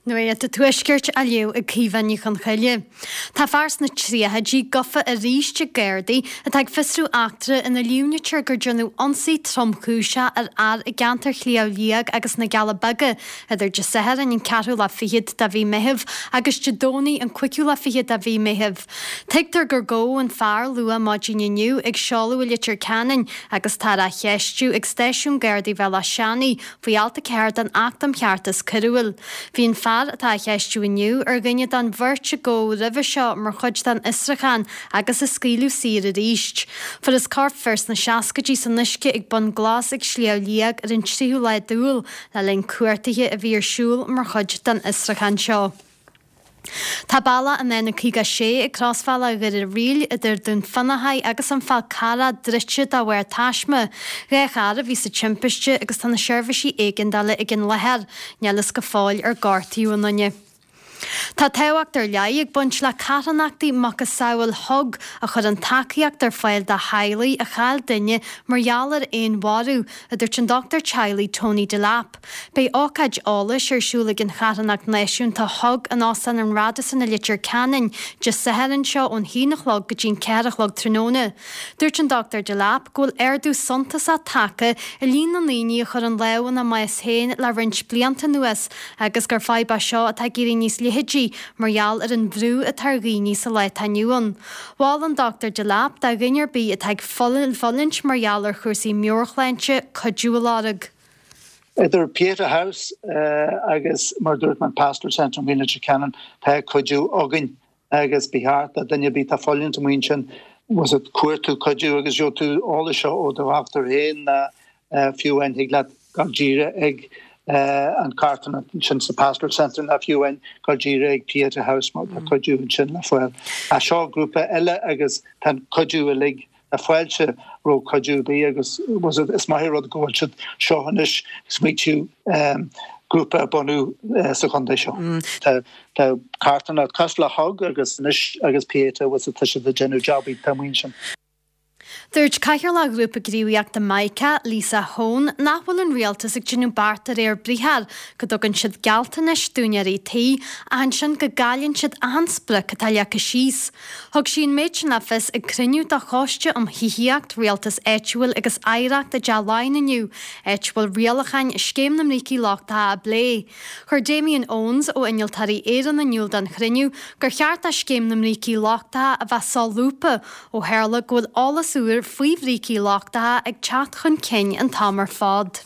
nuair a tuisgirt a liú ag cíhaní chun chaile. Tá fars na tríathe dí gofa a ríiste Gerdaí a teag fisrú actra ina liúnetir gur dúnú ansaí tromcúise ar i gceantar chliaolíag agus na Galabaga idir de sehar an carú le fiad da bhí mehibh agus de dónaí an cuiciú le fiad da bhí mehibh. Teigtar gur gó an fear lua máidíniu ag seáú litir canan agus tá a cheistú ag stéisiún Gerdaí bhe le seanaí faoi alta ceart an achtam cheartas curúil. Bhín fear atá cheistú iniu ar gine dan bhirte go ribh seo mar chud dan Israchan agus is scílú sír a ríist. For is carp first na seacadí san nisce ag bun glas ag sliaolíag ar an tríú le dúil le len cuairtaithe a bhí siúil mar chud dan Israchan seo. Tá balla a mena cíga sé ag crosfála gur a riil idir dún fannahaid agus an fáil cara drite a bhhair táisme. Réchara bhí sa timpiste agus tána seirbhísí éigean dala ag an lethir nelas go fáil ar gáirtaíú nanne. Tá tehacht ar leigh ag buint le catanachtaí mac a saoil thug a chud an takeíocht ar fáil de hailaí a chail duine margheallar éon mharú idir an Dr. Charlie Tony Delap. Bei ócaid álas ar siúla an catanacht neisiún tá thug an ásan an radasan na litir canan just sa heran seo ón hínachlog go dín ceirachlog tróna. Dúirt an Dr. Delap ghfuil airdú suntas a take i líon na líní chur an leabhan a mais héin le rint blianta nuas agus gur fáib a seo atá géirí níos lihidí margheall ar an bhrú a targhaoine sa le taniuan. Bháil an Dr. Delap da ghinnear bí a teag follint margheall ar chuirsaí miorchleinte codúilárag. Idir Peter House agus mar dúirt man Pastor Centrum Village Canon tá codú agin agus bihart a dunne bí tá follint muintin was it cuairtú codú agus jo tú ála seo ó do after héin fiú ein higlat gabjíre ag an cartan sin sa Pastor Centrum a fiú ein gabjíre ag Peter House mar codú sin le foiil. A seo grúpa eile agus tan codú a lig a foiilse ro codú bí agus was it is mai rod go should seohanis smitú grúpa bonú sa condéisio. Tá cartan at cosla hog agus nis agus Peter was a tuise the genu jobby tamuinsin. Dúirt caiir le grúpa gríomhaíocht de Maica Lisa Hone nachhfuil an rialtas ag dúnú barta ar brithar go dtugann siad gealtainna stúnearí taí a an sin go gáilonn siad anspra catá leacha síos. Thug sin méid sin afis ag cruniú de choiste híhíocht rialtas éitiúil agus éireacht a dealáin aniu éitiúil rialachain scéim na mrící láchta a blé. Chur Damien Owens ó innealtarí éan aniuil den chruniú gur cheart a scéim na mrící láchta a bheith sáúpa ó heirla ghfuil álas úr faoi bhrící láchtathe ag teach chun cin an tamar fád.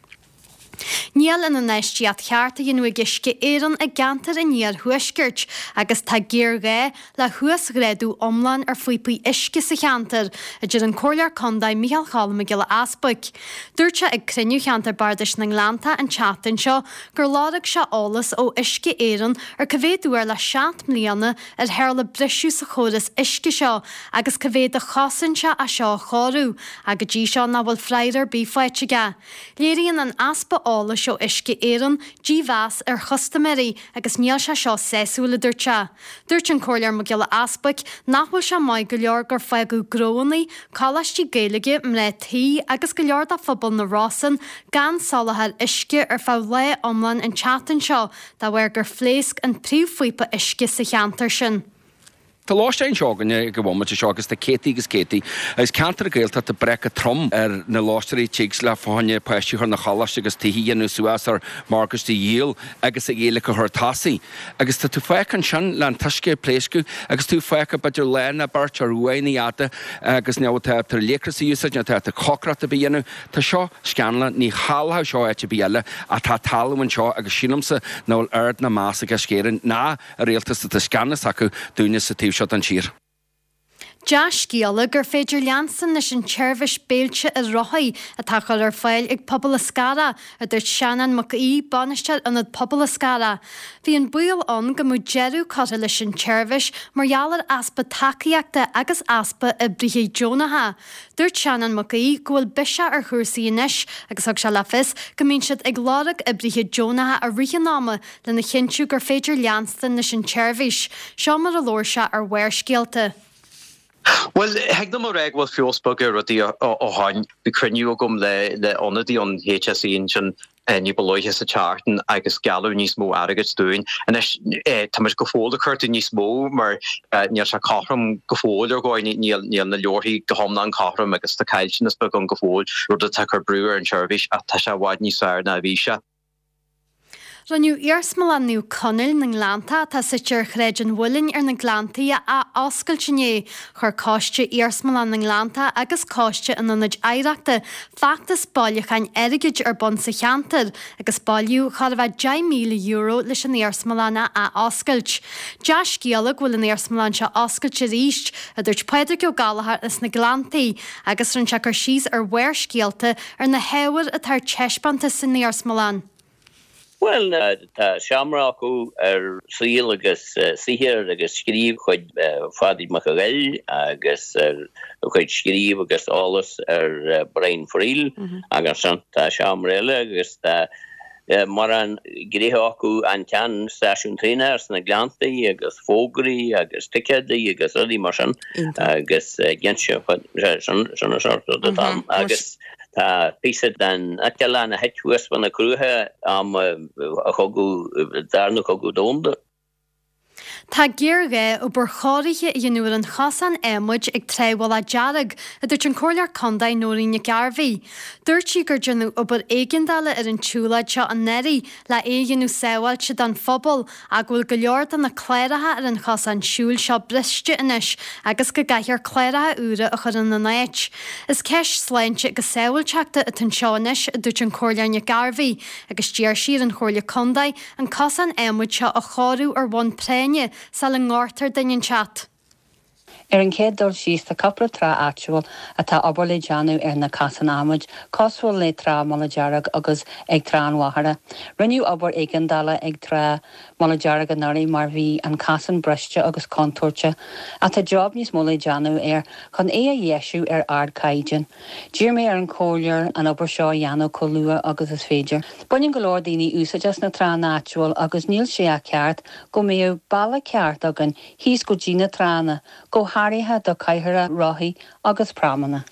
Níl in an neistíad chearta dhéanú gisce éan a gantar a níl thuisgirt agus tá géir ré le thuas réadú omlan ar faoipaí isce sa cheantar a dtí an cóilear condaid Michael Chalma gile aspaig. Dúirte ag cruniú cheantar bardais na Nglánta an chatan seo gur láraigh se álas ó isce éan ar cohvéadúir le 7 mbliana ar heirla brisú sa chóras isce seo agus cohvéad a chasan se a seo chorú a go dtí seo na bhfuil freidir bí fáitige. Léiríonn an aspa ála seo isce éan díhheas ar chustameirí agus níl se seo séúla dúirte. Dúirt an cóilear mo gile aspaig nachhfuil se maith go leor gur feigú grónaí cálaistí géalaige mré taí agus go leor a phobal na Rossan gan salathar isce ar fá le omlan an chatan seo dá bhfuir gur phléasc an tríomhfuoipa isce sa cheantar sin. Tá láistein seoganne go bhmate seo agus tá Katie agus Katie agus cantar gailta a brecha trom ar na láisteí tigs le fáinne peistí chu na chalaiste agus tíhíanú suas ar Marcus de Yale agus a géala go thtasaí. Agus tá tú feic an sin le an tuisce pléiscu agus tú feic beidir lena bart ar uaine ata agus neamhtá tar lécrasí úsáid ne tá cochrat a bíanú tá seo scanla ní hallha seo éte bíile a tá talhain seo agus sinamsa nóil ard na másasa a scéan ná a réaltas a scannas acu dúine sa tíh seo an tír. Josh Giala gur féidir leansan na sin tseirbhis béilte a rothaí a tachail ar fáil ag pobl a scara a dúirt Shannon Macaí banisteir anad pobl a scara. Bhí an buail an go mú jeú cata lei sin tseirbhis margheallar aspa takeíochta agus aspa a brithe Jonatha. Dúirt Shannon Macaí ghfuil bise ar chuirsaí inis agus thug se le fis go mbíonn siad ag láraigh a brithe Jonatha a rithenáma le na chinseú gur féidir leanstan na sin tseirbhis. Seo mar a lóir se ar bhair scialta. Well, hegna mar reg was fiosbog rudi o hain be creniu gom le onadi on HSE in ní beloithe sa chartan agus galú níos mó agus dúin an tá go fóla chuirta níos mó mar níl se chom go fóil gáin níl na leorthaí go homna an chom agus tá caiilsin is be an go fóil rud a te chu breúir an seirbhís a tá se bháid níos fearr na bhí se. Ranniu Iarsmalanniu Connell na Glanta tá sitir chréid an bhfuilinn ar na Glantaí a oscailtené chur cáiste Iarsmalan na Glanta agus cáiste an anid éireachta feachtas bailacháin airgid ar bon sa cheantar agus bailú chur bheith €10,000 leis an Iarsmalana a oscailt. Deas gialag bhfuil an Iarsmalan se oscailte ríist a dúirt Pedro go Gallagher is na Glantaí agus ran se gur síos ar bhuair scialta ar na heabhar a tar teispanta san Iarsmalan. Well, tá seamra acu síl agus sihir agus scríb chuid fadí Macagail agus chuid scríb agus álas Brian Friel agus tá seamra eile agus mar an gréthe acu an cean stáisiún tréners na Glantaí agus Fógraí agus Ticadaí agus ruí mar sin agus ginse sanna sorta agus tá písa den aceile na heitúas van na cruthe am a chogu darna chogu dónda. Tá géirge ó bur cháirithe i dhéanúir an chasan émuid ag tréhil a dearag a dúirt an cóirlear condaid nóiríne garbhí. Dúirtí gur deanú ó bur éigeandála ar an túlaid seo an neirí le éigeanú sáhailte don phobal a bhfuil go leor na chléirethe ar an chasan siúil seo briste inis agus go gaiithar chléirethe úra a chur an na néit. Is ceis sláinte go sáhailte a tan seánis a dúirt an cóirlearne garbhí agus tíar siar an chóirle condaid an chasan émuid seo a cháú ar bhain préine sal an ngártar dainn chat. An céad dul síos tá coppla trá actual atá obair le deanú ar na casan amid, cosfuil le trá mala dearag agus ag trá an wahara. Rinneú obair éigeandála ag trá mala dearag an narí mar bhí an casan briste agus contúirte, a tá job níos mó le deanú ar chun é a dhéisiú ar ard caidian. Dír mé ar an cóirlear an obair seo dheanú có lua agus is féidir. Buinn go leor daoine úsáideas na trá actual agus níl sé a ceart go méú balla ceart agan híos go dína trána go Harithe do caiithre rothaí agus prámanna.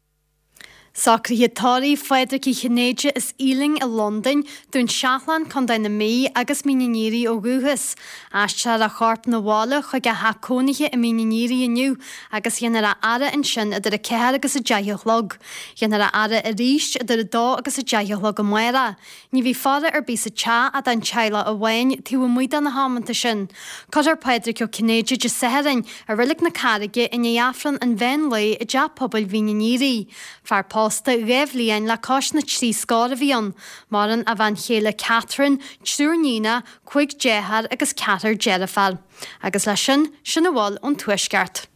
Sacríthaí Feidearc Chinéide is íling a London dún seaachlan chun na mí agus míníí ó Guthas. Aiste a chart na bhála chu go hacónaiche i míníí iniu agus dhéanaar a ara an sin a a ceir agus a deithelog. Dhéanaar a ara a ríist a dá agus a deithelog go muire. Ní bhí fada ar bí sa te a an teile a bhhain tú muid an na hámanta sin. Codir Feidearc Chinéide de saharin a rilik na carige in éafran an bhain le i d pobl míníí. Fear Posta réimhlíonn le cosna trí scáir a bhíon, mar an a bhain chéile Catherine, Trúrnína, chuig déthar agus Catar Jerafal. Agus lei sin bháil ón tuaisceart.